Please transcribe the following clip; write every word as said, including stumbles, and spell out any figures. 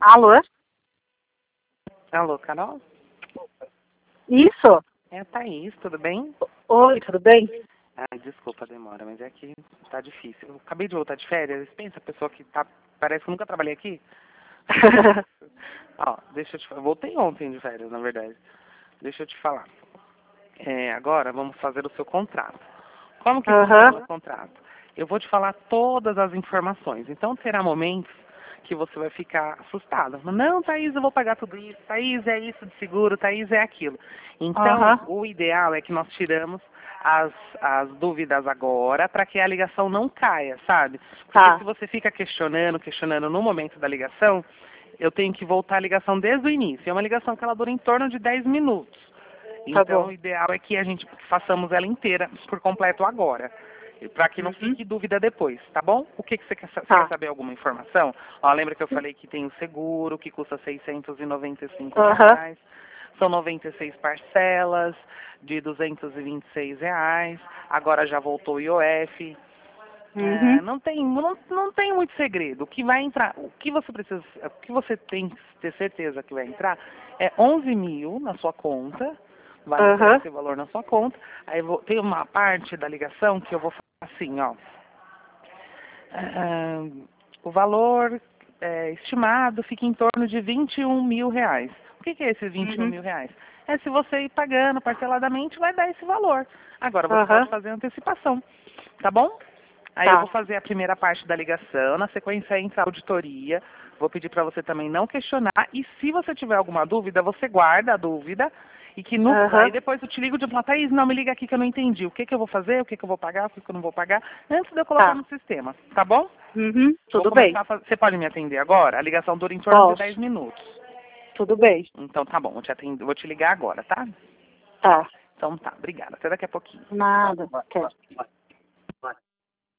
Alô? Alô, Carol? Isso? É a Thaís, tudo bem? Oi, tudo bem? Ai, desculpa a demora, mas é que tá difícil. Eu acabei de voltar de férias, pensa a pessoa que tá, parece que eu nunca trabalhei aqui. Ó, deixa eu te falar, voltei ontem de férias, na verdade. Deixa eu te falar. É, agora vamos fazer o seu contrato. Como que funciona Aham. o contrato? Eu vou te falar todas as informações, então terá momentos que você vai ficar assustada. Não, Thaís, eu vou pagar tudo isso. Thaís, é isso de seguro. Thaís, é aquilo. Então, Aham. o ideal é que nós tiramos as, as dúvidas agora para que a ligação não caia, sabe? Porque se Tá. você fica questionando, questionando no momento da ligação, eu tenho que voltar a ligação desde o início. É uma ligação que ela dura em torno de dez minutos. Tá Então, o bom. ideal é que a gente façamos ela inteira por completo agora, para que não Uhum. fique dúvida depois, tá bom? O que, que você quer, sa- você quer Tá. saber alguma informação? Ó, lembra que eu falei que tem o seguro, que custa seiscentos e noventa e cinco Aham. reais. São noventa e seis parcelas de duzentos e vinte e seis reais. Agora já voltou o I O F. Uhum. É, não tem, não, não tem muito segredo. O que vai entrar, o que você precisa, o que você tem que ter certeza que vai entrar é onze mil na sua conta. Vai entrar Aham. esse valor na sua conta. Aí eu vou, tem uma parte da ligação que eu vou falar assim, ó. Ah, o valor é, estimado fica em torno de vinte e um mil reais. O que, que é esses vinte e um Uhum. mil reais? É se você ir pagando parceladamente, vai dar esse valor. Agora você pode Aham. fazer antecipação, tá bom? Aí eu vou Tá. fazer a primeira parte da ligação, na sequência entra a auditoria. Vou pedir para você também não questionar. E se você tiver alguma dúvida, você guarda a dúvida. E que no, aí Aham. depois eu te ligo de falar, Thaís, não me liga aqui que eu não entendi. O que, que eu vou fazer, o que, que eu vou pagar, o que, que eu não vou pagar, antes de eu colocar Tá. no sistema, tá bom? Uhum. Vou Tudo bem. começar a fazer. Você pode me atender agora? A ligação dura em torno de dez Posso. minutos. Tudo bem. Então tá bom, vou te, atender, vou te ligar agora, tá? Tá. Então tá, obrigada. Até daqui a pouquinho. Nada. Quer.